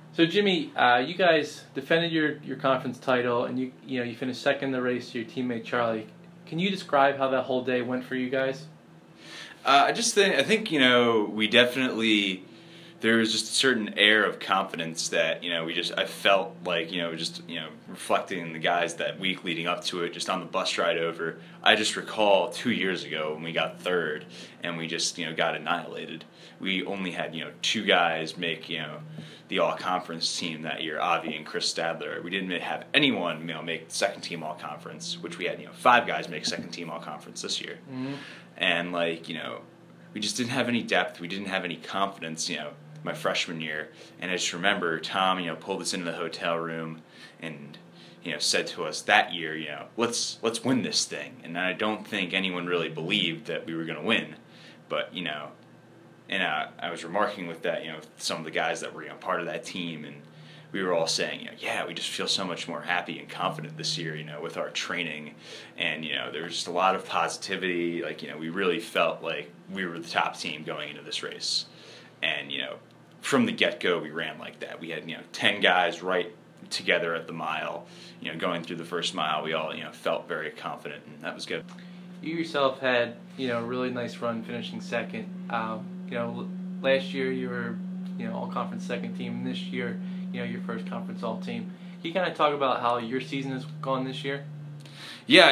So Jimmy, you guys defended your conference title, and you finished second in the race to your teammate Charlie. Can you describe how that whole day went for you guys? I think we definitely, there was just a certain air of confidence that I felt like reflecting the guys that week leading up to it, just on the bus ride over. I just recall 2 years ago when we got third and we just got annihilated. We only had two guys make the all conference team that year, Avi and Chris Stadler. We didn't have anyone make second team all conference, which we had five guys make second team all conference this year. Mm-hmm. And we just didn't have any depth. We didn't have any confidence, my freshman year. And I just remember Tom, pulled us into the hotel room and, said to us that year, let's win this thing. And I don't think anyone really believed that we were going to win. But, and I was remarking with that, some of the guys that were, part of that team, and we were all saying, we just feel so much more happy and confident this year, with our training, and there was just a lot of positivity. We really felt like we were the top team going into this race, and from the get-go we ran like that. We had 10 guys right together at the mile, going through the first mile. We all felt very confident, and that was good. You yourself had a really nice run, finishing second. Last year you were all conference second team, and this year your first conference all team. Can you kind of talk about how your season has gone this year? Yeah,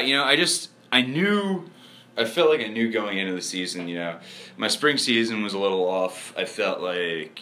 I felt like I knew going into the season, my spring season was a little off. I felt like,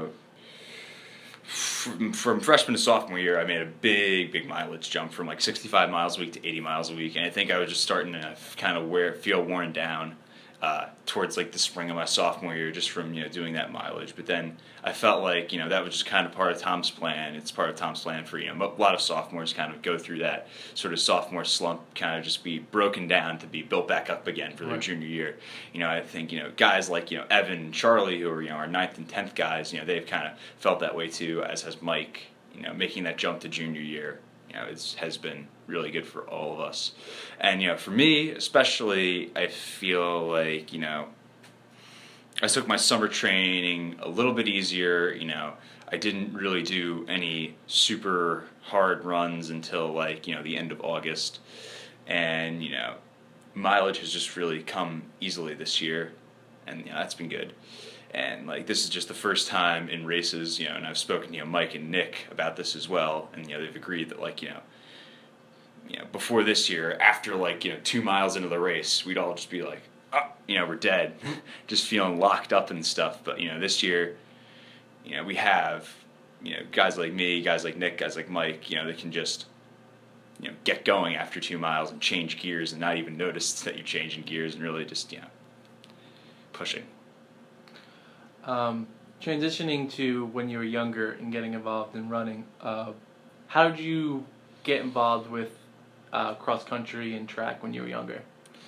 from freshman to sophomore year, I made a big mileage jump from 65 miles a week to 80 miles a week, and I think I was just starting to kind of feel worn down towards the spring of my sophomore year, just from doing that mileage. But then I felt like that was just kind of part of Tom's plan. It's part of Tom's plan for a lot of sophomores kind of go through that sort of sophomore slump, kind of just be broken down to be built back up again for their junior year. I think guys like Evan and Charlie, who are our 9th and 10th guys, they've kind of felt that way too, as has Mike. Making that jump to junior year, has been really good for all of us. And, for me, especially, I feel like, I took my summer training a little bit easier. I didn't really do any super hard runs until, the end of August. And, mileage has just really come easily this year. And, that's been good. And this is just the first time in races, and I've spoken to Mike and Nick about this as well, and they've agreed that before this year, after 2 miles into the race, we'd all just be like, oh, we're dead, just feeling locked up and stuff. But this year, we have guys like me, guys like Nick, guys like Mike, that can just get going after 2 miles and change gears and not even notice that you're changing gears, and really just pushing. Transitioning to when you were younger and getting involved in running, how did you get involved with cross country and track when you were younger?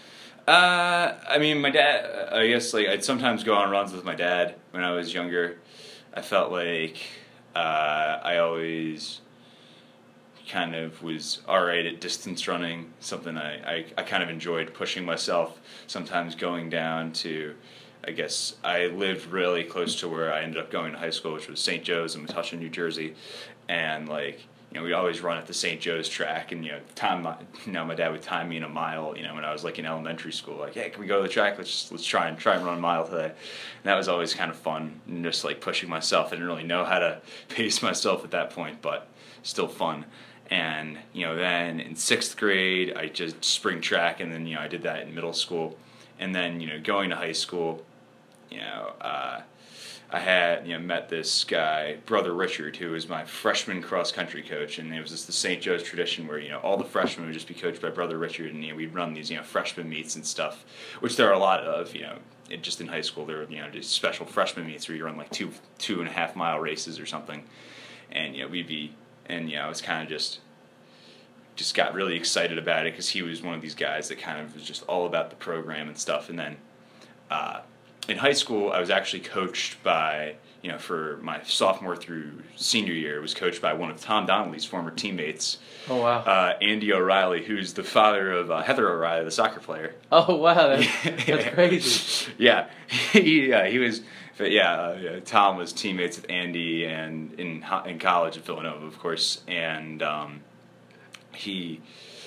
My dad, I guess I'd sometimes go on runs with my dad when I was younger. I felt like I always kind of was alright at distance running, something I kind of enjoyed pushing myself, sometimes going down to, I guess I lived really close to where I ended up going to high school, which was St. Joe's in Metuchen, New Jersey, and we'd always run at the St. Joe's track, and my dad would time me in a mile, when I was in elementary school, hey, can we go to the track? Let's try and run a mile today. And that was always kind of fun, and just pushing myself. I didn't really know how to pace myself at that point, but still fun. And then in 6th grade, I just spring track, and then I did that in middle school, and then going to high school. I had met this guy, Brother Richard, who was my freshman cross country coach, and it was just the St. Joe's tradition where all the freshmen would just be coached by Brother Richard, and we'd run these freshman meets and stuff, which there are a lot of. Just in high school there were just special freshman meets where you run 2.5 mile races or something, and we'd be, and I was kind of just got really excited about it because he was one of these guys that kind of was just all about the program and stuff. And then in high school, I was actually coached by, for my sophomore through senior year, was coached by one of Tom Donnelly's former teammates. Oh, wow. Andy O'Reilly, who's the father of Heather O'Reilly, the soccer player. Oh, wow, that's crazy. Yeah, he was But yeah, Tom was teammates with Andy and in college at Villanova, of course, and he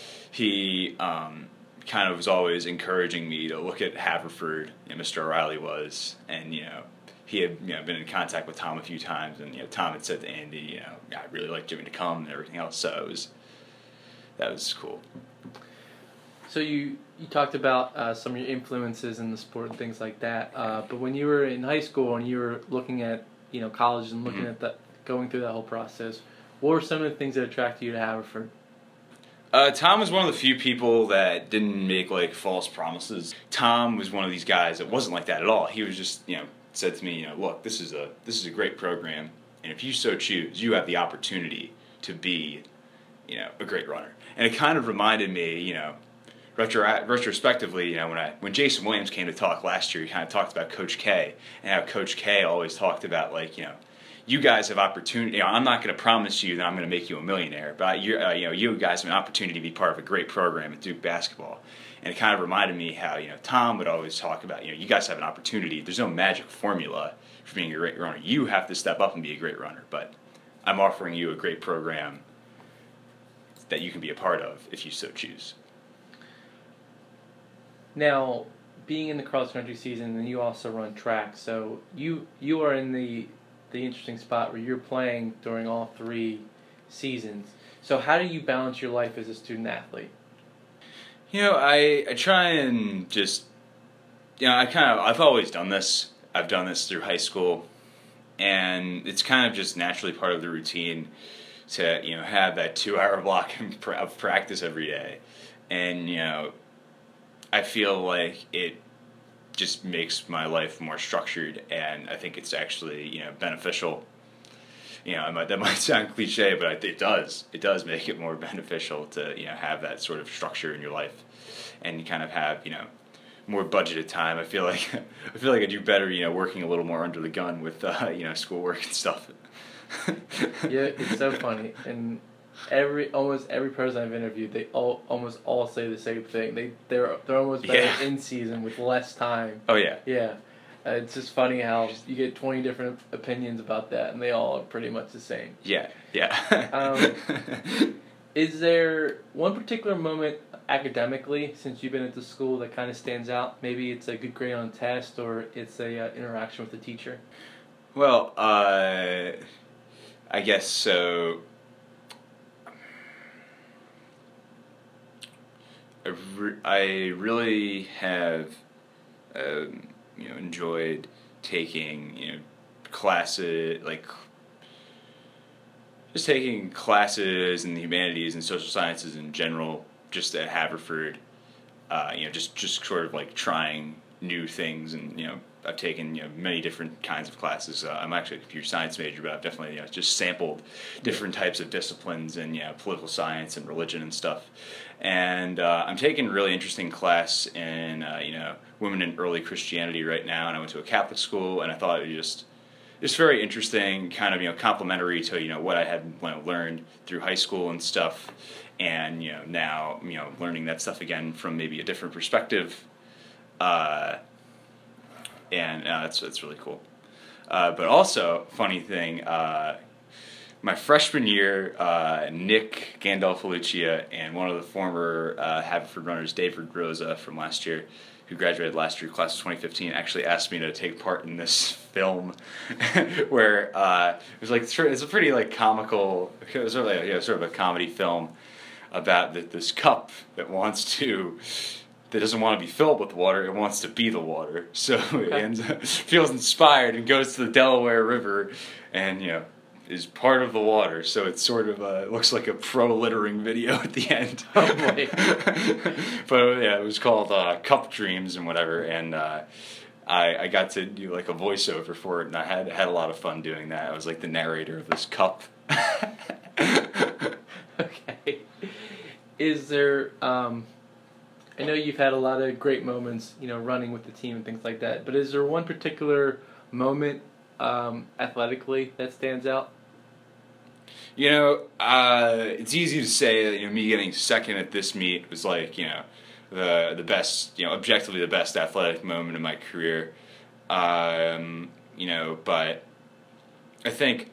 kind of was always encouraging me to look at Haverford. Mr. O'Reilly was, and he had been in contact with Tom a few times, and Tom had said to Andy, I really like Jimmy to come and everything else. So that was cool. So you talked about some of your influences in the sport and things like that. But when you were in high school and you were looking at college and looking at that, going through that whole process, what were some of the things that attracted you to Haverford? Tom was one of the few people that didn't make like false promises. Tom was one of these guys that wasn't like that at all. He was just said to me, look, this is a great program, and if you so choose, you have the opportunity to be a great runner. And it kind of reminded me, retrospectively, when Jason Williams came to talk last year, he kind of talked about Coach K, and how Coach K always talked about you guys have opportunity. I'm not going to promise you that I'm going to make you a millionaire, but you guys have an opportunity to be part of a great program at Duke basketball. And it kind of reminded me how Tom would always talk about you guys have an opportunity. There's no magic formula for being a great runner. You have to step up and be a great runner, but I'm offering you a great program that you can be a part of if you so choose. Now, being in the cross country season, and you also run track, so you are in the interesting spot where you're playing during all 3 seasons. So how do you balance your life as a student athlete? I try and just I've always done this. I've done this through high school, and it's kind of just naturally part of the routine to have that 2-hour block of practice every day, and I feel like it just makes my life more structured, and I think it's actually beneficial. That might sound cliche, but it does. It does make it more beneficial to have that sort of structure in your life, and you kind of have more budgeted time. I feel like I do better working a little more under the gun with schoolwork and stuff. Yeah, it's so funny, and almost every person I've interviewed, they almost all say the same thing. They're almost better in season with less time. Oh yeah. Yeah. It's just funny how you get 20 different opinions about that, and they all are pretty much the same. Yeah. Is there one particular moment academically, since you've been at the school, that kind of stands out? Maybe it's a good grade on a test, or it's a interaction with the teacher? Well, I guess so. I really have enjoyed taking classes, just taking classes in the humanities and social sciences in general, just at Haverford. Just sort of trying new things, and I've taken many different kinds of classes. I'm actually a computer science major, but I've definitely just sampled different types of disciplines and political science and religion and stuff. And I'm taking a really interesting class in women in early Christianity right now, and I went to a Catholic school, and I thought it was just very interesting, kind of complementary to what I had learned through high school and stuff, and now learning that stuff again from maybe a different perspective. And that's really cool. But also, funny thing, my freshman year, Nick Gandolfo-Lucia and one of the former Haverford runners, David Rosa from last year, who graduated last year, class of 2015, actually asked me to take part in this film, where it was it's a pretty comical, it was sort of a comedy film about this cup that doesn't want to be filled with water, it wants to be the water. So it feels inspired and goes to the Delaware River and, is part of the water. So it's sort of looks like a pro-littering video at the end. Oh boy. But yeah, it was called Cup Dreams and whatever, and I got to do a voiceover for it, and I had a lot of fun doing that. I was the narrator of this cup. Okay. Is there I know you've had a lot of great moments, running with the team and things like that, but is there one particular moment athletically that stands out? It's easy to say that me getting second at this meet was the best, objectively the best athletic moment in my career. but I think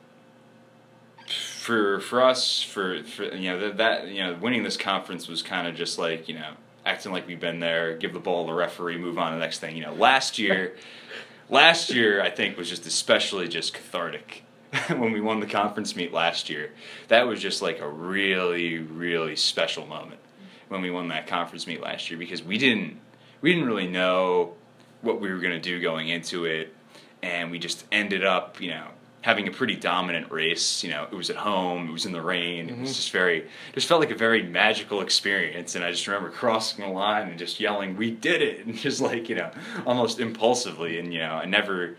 for us, for that winning this conference was kind of just like, acting like we've been there, give the ball to the referee, move on to the next thing. Last year I think was just especially just cathartic when we won the conference meet last year. That was just like a really, really special moment when we won that conference meet last year, because we didn't really know what we were going to do going into it, and we just ended up, having a pretty dominant race. It was at home, it was in the rain, it was just felt like a very magical experience. And I just remember crossing the line and just yelling, "We did it!" and just like, almost impulsively. And I never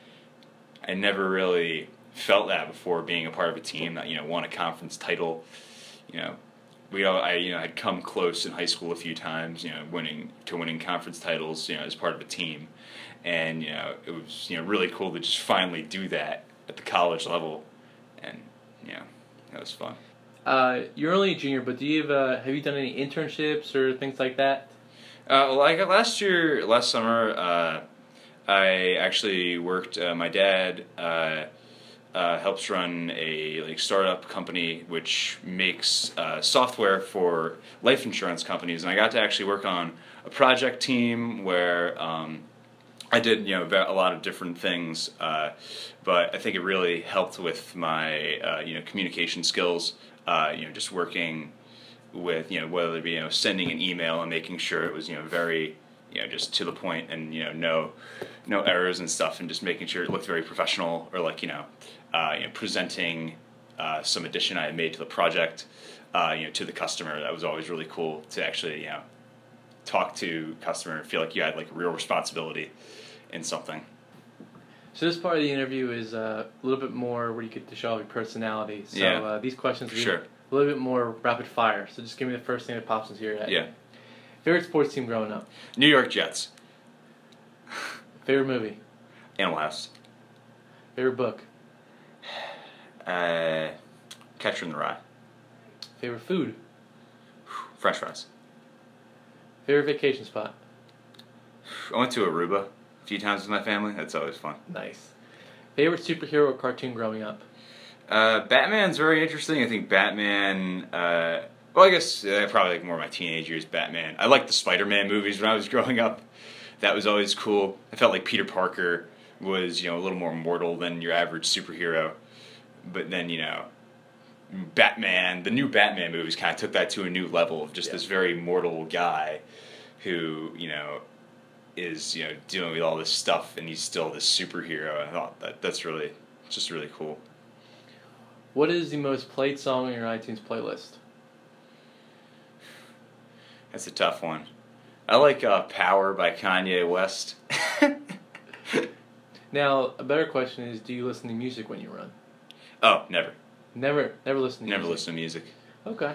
really felt that before, being a part of a team that won a conference title. I had come close in high school a few times, winning conference titles, as part of a team. And it was really cool to just finally do that at the college level, and that was fun. You're only a junior, but have you done any internships or things like that? Last summer, I actually worked. My dad helps run a startup company which makes software for life insurance companies, and I got to actually work on a project team where I did a lot of different things, but I think it really helped with my communication skills. Just working with whether it be sending an email and making sure it was very just to the point, and no errors and stuff, and just making sure it looked very professional, or presenting some addition I had made to the project to the customer. That was always really cool to actually talk to customer and feel like you had real responsibility in something. So this part of the interview is a little bit more where you get to show off your personality. So these questions are a little bit more rapid fire. So just give me the first thing that pops into your head. Yeah. Favorite sports team growing up? New York Jets. Favorite movie? Animal House. Favorite book? Catcher in the Rye. Favorite food? French fries. Favorite vacation spot? I went to Aruba a few times with my family. That's always fun. Nice. Favorite superhero or cartoon growing up? Batman's very interesting. I think Batman, I guess probably more my teenage years, Batman. I liked the Spider-Man movies when I was growing up. That was always cool. I felt like Peter Parker was, a little more mortal than your average superhero. But then, Batman, the new Batman movies kind of took that to a new level of just this very mortal guy who, is, dealing with all this stuff, and he's still this superhero. I thought that's really cool. What is the most played song on your iTunes playlist? That's a tough one. I like Power by Kanye West. Now, a better question is, do you listen to music when you run? Oh, never. Never listen to music? Never listen to music. Okay.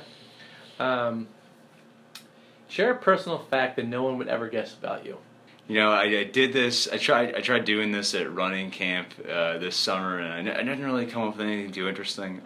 Share a personal fact that no one would ever guess about you. I did this. I tried doing this at running camp this summer, and I didn't really come up with anything too interesting.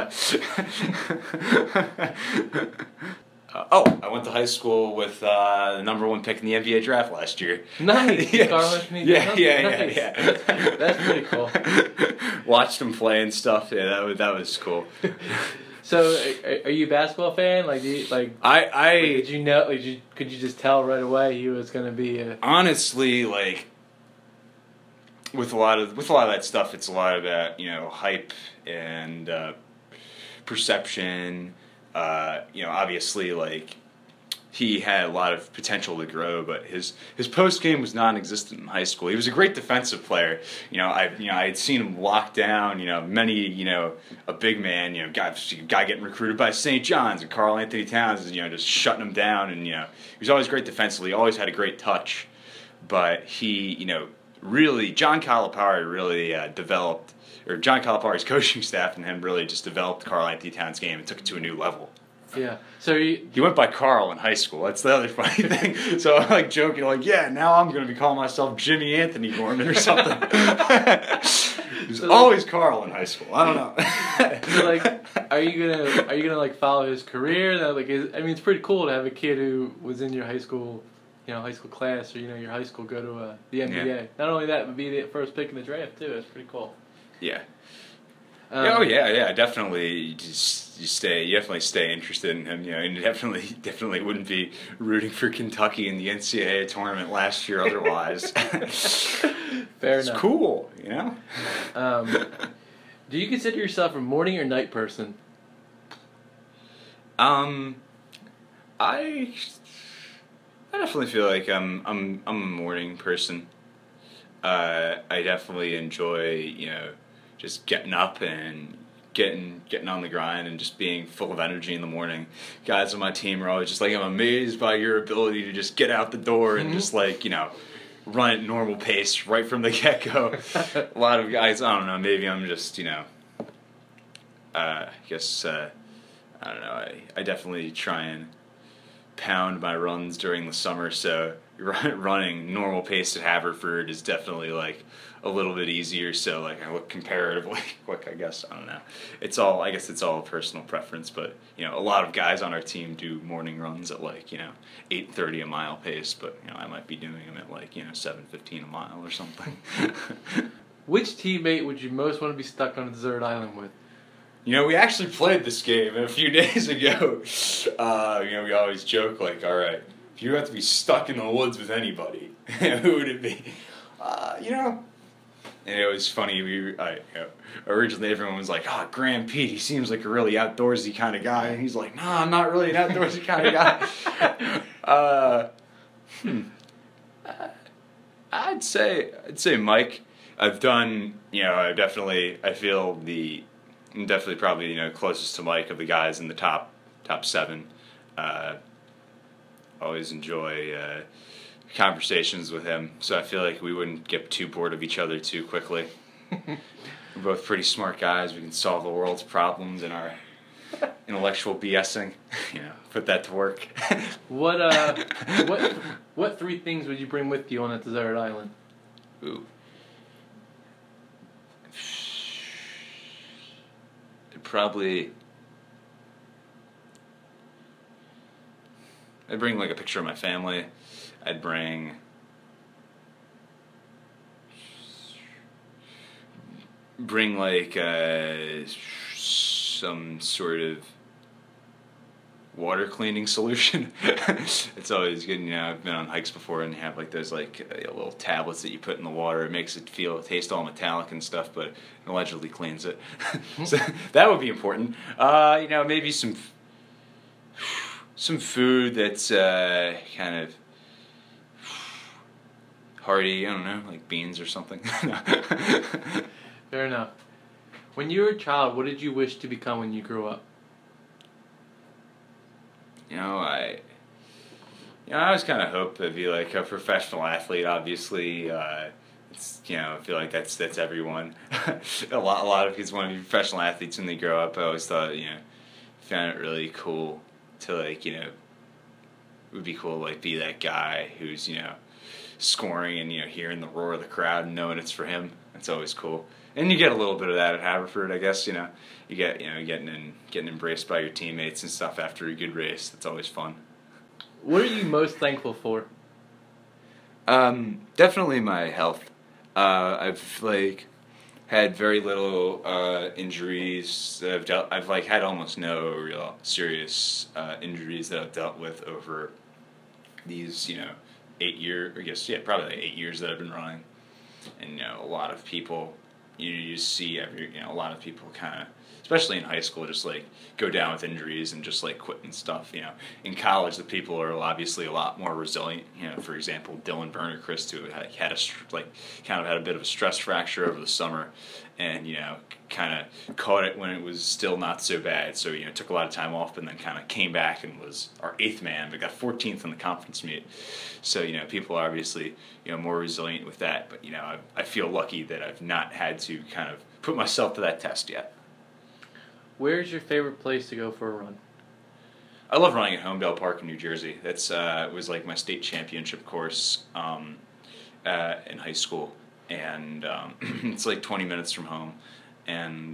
I went to high school with the number 1 pick in the NBA draft last year. Nice. Yeah. Karl-Anthony Towns? Yeah. That's pretty cool. Watched him play and stuff. Yeah, that was cool. So, are you a basketball fan? Did you know? Could you just tell right away he was going to be a... Honestly, with a lot of that stuff, it's a lot about hype and perception. Obviously, he had a lot of potential to grow, but his post game was non-existent in high school. He was a great defensive player. I had seen him lock down a big man, guy getting recruited by St. John's, and Karl-Anthony Towns is just shutting him down, and he was always great defensively, always had a great touch, but he really John Calipari really developed, or John Calipari's coaching staff and him really just developed Karl-Anthony Towns' game and took it to a new level. Yeah. So he went by Carl in high school. That's the other funny thing. So I'm joking, now I'm going to be calling myself Jimmy Anthony Gorman or something. He was always Carl in high school. I don't know. So are you gonna follow his career? It's pretty cool to have a kid who was in your high school high school class or your high school go to the NBA. Yeah. Not only that, but be the first pick in the draft too. That's pretty cool. Yeah. Um, yeah. Definitely, you definitely stay interested in him. And you definitely wouldn't be rooting for Kentucky in the NCAA tournament last year otherwise. Fair It's enough. cool, Do you consider yourself a morning or night person? I definitely feel like I'm a morning person. I definitely enjoy just getting up and getting on the grind and just being full of energy in the morning. Guys on my team are always just like, I'm amazed by your ability to just get out the door and just run at normal pace right from the get go. A lot of guys, I don't know, maybe I'm just I guess I don't know. I definitely try and pound my runs during the summer, so running normal pace at Haverford is definitely a little bit easier. So I look comparatively quick. I guess I don't know. I guess it's all personal preference, but a lot of guys on our team do morning runs at 8:30 a mile pace, but I might be doing them at 7:15 a mile or something. Which teammate would you most want to be stuck on a desert island with? We actually played this game a few days ago. We always joke all right, if you have to be stuck in the woods with anybody, who would it be? And it was funny. Originally everyone was like, "Oh, Graham Pete, he seems like a really outdoorsy kind of guy," and he's like, "No, I'm not really an outdoorsy kind of guy." I'd say Mike. I've done. I'm definitely probably closest to Mike of the guys in the top 7. Always enjoy conversations with him, so I feel like we wouldn't get too bored of each other too quickly. We're both pretty smart guys. We can solve the world's problems in our intellectual BSing. Put that to work. What 3 things would you bring with you on a desert island? Ooh. I'd bring a picture of my family. I'd bring some sort of water cleaning solution. It's always good. I've been on hikes before and have those little tablets that you put in the water. It makes it taste all metallic and stuff, but it allegedly cleans it. So that would be important. Maybe some food that's kind of hearty. I don't know, like beans or something. Fair enough. When you were a child, what did you wish to become when you grew up? I always kind of hope to be a professional athlete. Obviously, it's I feel like that's everyone. a lot of kids want to be professional athletes when they grow up. I always thought found it really cool to it would be cool to be that guy who's scoring and hearing the roar of the crowd and knowing it's for him. That's always cool. And you get a little bit of that at Haverford, I guess. You get getting embraced by your teammates and stuff after a good race. That's always fun. What are you most thankful for? Definitely my health. I've had very little injuries that I've had almost no real serious injuries that I've dealt with over these 8 years. I guess probably 8 years that I've been running. And a lot of people. You see a lot of people kind of, especially in high school, just go down with injuries and just quit and stuff. In college, the people are obviously a lot more resilient. For example, Dylan Bernerchrist, who had kind of had a bit of a stress fracture over the summer, and kind of caught it when it was still not so bad. So took a lot of time off, and then kind of came back and was our 8th man, but got 14th in the conference meet. So people are obviously more resilient with that. But I feel lucky that I've not had to kind of put myself to that test yet. Where's your favorite place to go for a run? I love running at Homedale Park in New Jersey. That's was my state championship course in high school, and it's 20 minutes from home, and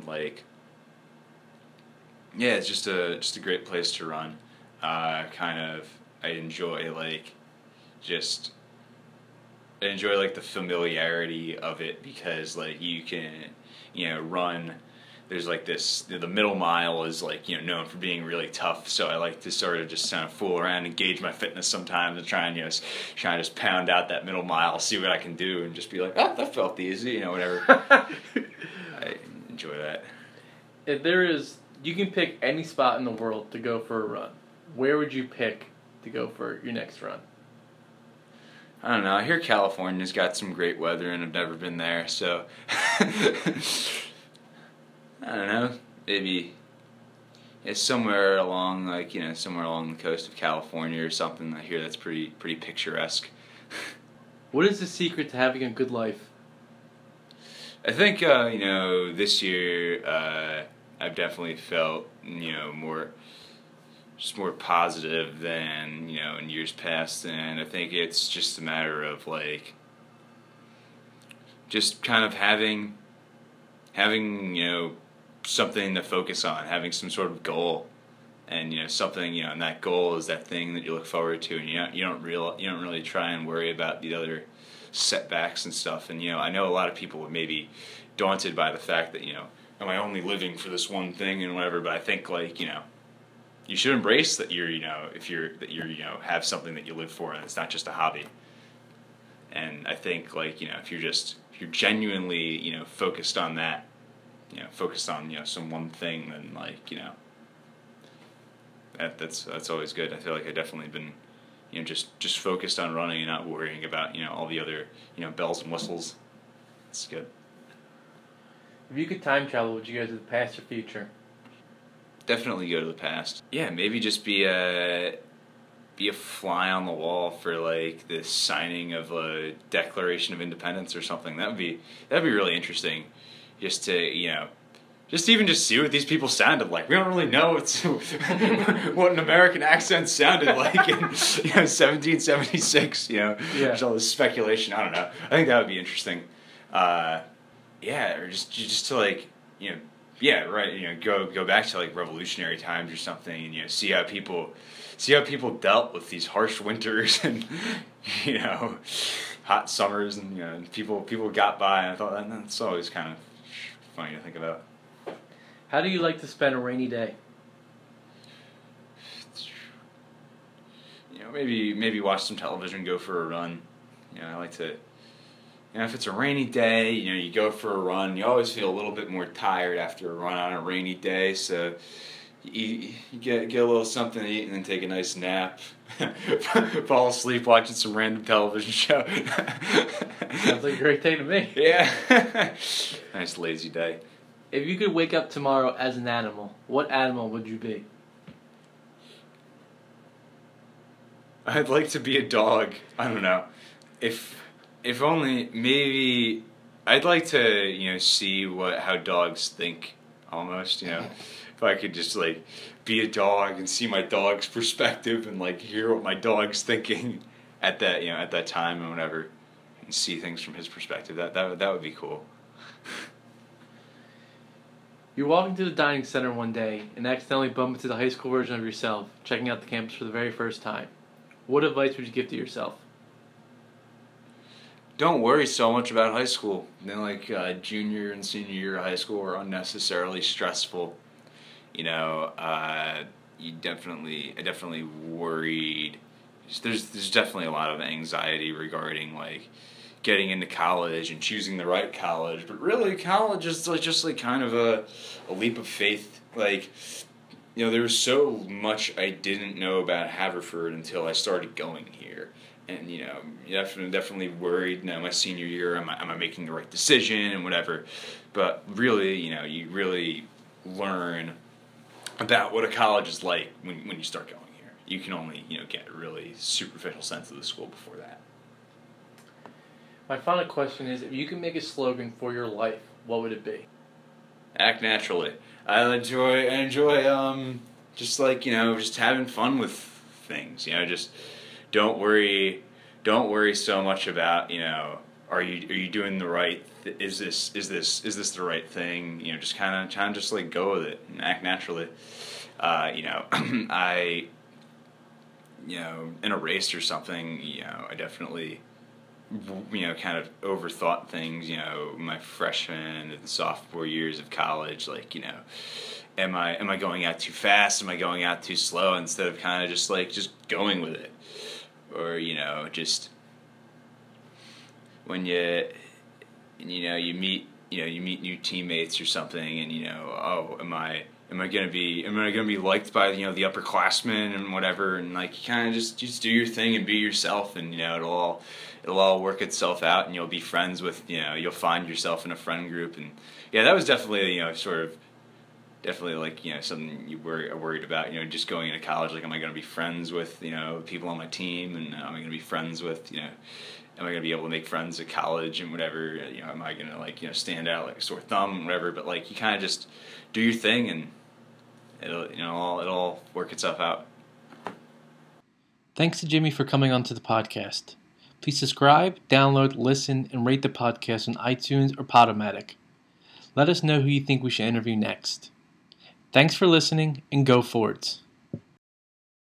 it's just a great place to run. I enjoy just I enjoy like the familiarity of it because like you can, run. There's like this. The middle mile is like known for being really tough. So I like to sort of just kind of fool around and gauge my fitness sometimes and try and try and just pound out that middle mile, see what I can do, and just be like, oh, that felt easy, whatever. I enjoy that. If you can pick any spot in the world to go for a run, where would you pick to go for your next run? I don't know. I hear California's got some great weather, and I've never been there, so I don't know. Maybe it's somewhere along somewhere along the coast of California or something. I hear that's pretty picturesque. What is the secret to having a good life? I think this year I've definitely felt more positive than in years past, and I think it's just a matter of like just kind of having something to focus on, having some sort of goal, and something and that goal is that thing that you look forward to, and you don't really try and worry about the other setbacks and stuff. And I know a lot of people are maybe daunted by the fact that am I only living for this one thing and whatever, but I think like you should embrace that you're have something that you live for and it's not just a hobby. And I think like if you're genuinely focused on that, focused on some one thing, then like that's always good. I feel like I've definitely been just focused on running and not worrying about all the other bells and whistles. It's good. If you could time travel, would you go to the past or future? Definitely go to the past. Yeah, maybe just be a fly on the wall for like the signing of a Declaration of Independence or something. That'd be really interesting. Just to just see what these people sounded like. We don't really know what an American accent sounded like in 1776. There's all this speculation. I don't know. I think that would be interesting. Or just to like yeah, right. Go back to like revolutionary times or something, and see how people dealt with these harsh winters and hot summers, and people got by. And I thought that's always kind of funny to think about. How do you like to spend a rainy day? Maybe watch some television, go for a run. I like to. If it's a rainy day, you go for a run. You always feel a little bit more tired after a run on a rainy day, so you get a little something to eat and then take a nice nap. Fall asleep watching some random television show. Sounds like a great day to me. Yeah. Nice lazy day. If you could wake up tomorrow as an animal, what animal would you be? I'd like to be a dog. I don't know. If only, maybe, I'd like to, see how dogs think, almost, if I could just, like, be a dog and see my dog's perspective and, like, hear what my dog's thinking at that time and whatever, and see things from his perspective. That would be cool. You're walking to the dining center one day and accidentally bump into the high school version of yourself, checking out the campus for the very first time. What advice would you give to yourself? Don't worry so much about high school. Junior and senior year of high school are unnecessarily stressful. I definitely worried. There's definitely a lot of anxiety regarding like getting into college and choosing the right college. But really, college is just kind of a leap of faith. Like, there was so much I didn't know about Haverford until I started going here. And definitely worried. My senior year, am I making the right decision and whatever? But really, you really learn about what a college is like when you start going here. You can only get a really superficial sense of the school before that. My final question is: if you could make a slogan for your life, what would it be? Act naturally. I enjoy just having fun with things. Just. Don't worry so much about are you doing the right is this the right thing, just kind of just like go with it and act naturally. I in a race or something, I definitely, kind of overthought things, my freshman and sophomore years of college, like, am I going out too fast? Am I going out too slow? Instead of kind of just going with it. Or, just when you meet new teammates or something, and oh, am I gonna be liked by the upperclassmen and whatever, and like you kind of just do your thing and be yourself, and it'll all work itself out, and you'll be friends with you'll find yourself in a friend group. And yeah, that was definitely definitely like something you worried about, just going into college, like am I going to be friends with people on my team, and am I going to be friends with am I going to be able to make friends at college and whatever, am I going to stand out like a sore thumb and whatever. But like you kind of just do your thing, and it'll all work itself out. Thanks to Jimmy for coming onto the podcast. Please subscribe, download, listen, and rate the podcast on iTunes or Podomatic. Let us know who you think we should interview next. Thanks for listening, and go Fords.